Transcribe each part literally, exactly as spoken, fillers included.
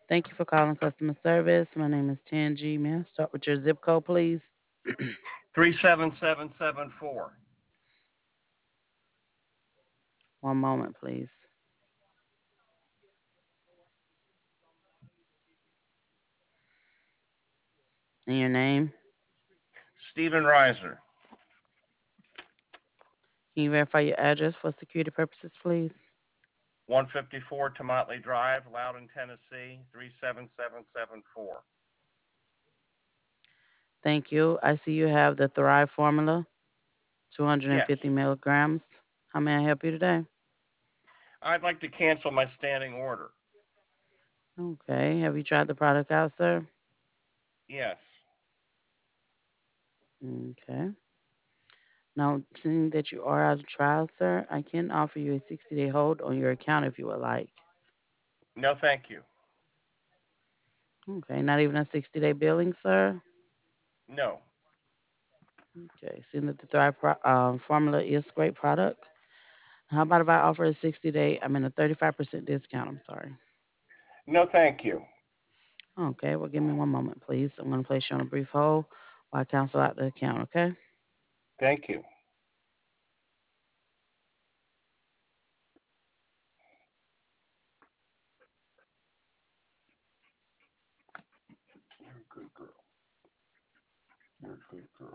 Thank you for calling customer service. My name is Tangi. May I start with your zip code, please? three seven seven seven four. One moment, please. And your name? Stephen Reiser, Can you verify your address for security purposes, please? one fifty-four Tomatley Drive, Loudon, Tennessee, three seven seven seven four. Thank you. I see you have the Thrive formula, Yes. two hundred fifty milligrams. How may I help you today? I'd like to cancel my standing order. Okay. Have you tried the product out, sir? Yes. Okay. Now, seeing that you are out of trial, sir, I can offer you a sixty day hold on your account if you would like. No, thank you. Okay. Not even a sixty day billing, sir? No. Okay. Seeing that the Thrive pro- um, formula is a great product. How about if I offer a sixty day, I mean a thirty-five percent discount? I'm sorry. No, thank you. Okay, well, give me one moment, please. I'm going to place you on a brief hold while I cancel out the account, okay? Thank you. You're a good girl. You're a good girl.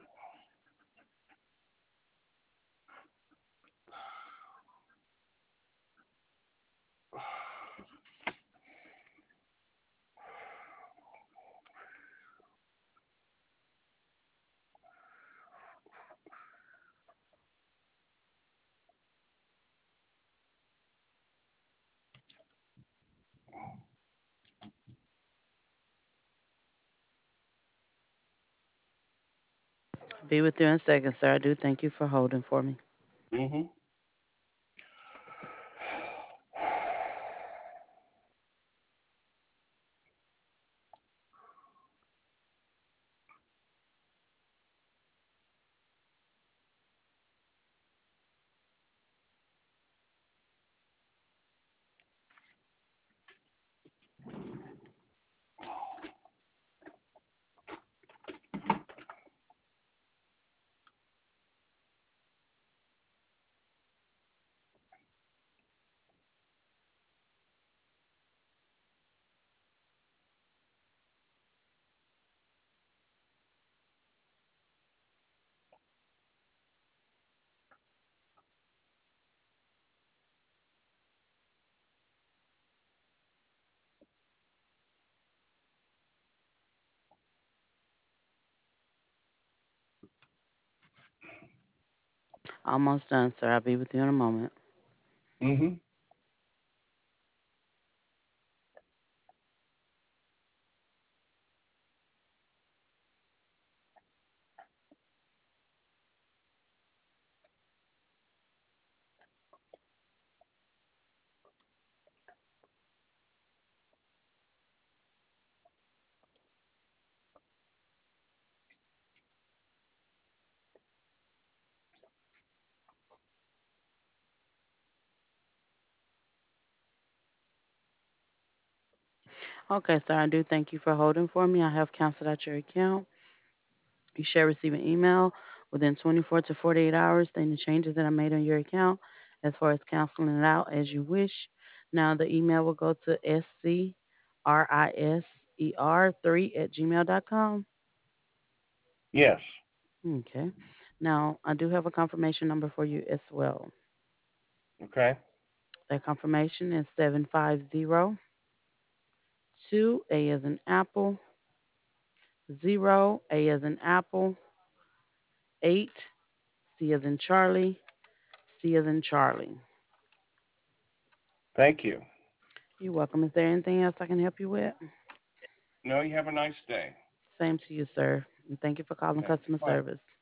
Be with you in a second, sir. I do thank you for holding for me. Mm-hmm. Almost done, sir. I'll be with you in a moment. Mm-hmm. Okay, sir. I do thank you for holding for me. I have canceled out your account. You should receive an email within twenty-four to forty-eight hours stating the changes that I made on your account as far as canceling it out as you wish. Now, the email will go to S C R I S E R three at gmail dot com. Yes. Okay. Now, I do have a confirmation number for you as well. Okay. That confirmation is seven five zero two A as in apple, zero A as in apple, eight C as in Charlie, C as in Charlie. Thank you. You're welcome. Is there anything else I can help you with? No, you have a nice day. Same to you, sir. And thank you for calling Thanks. customer Bye. service.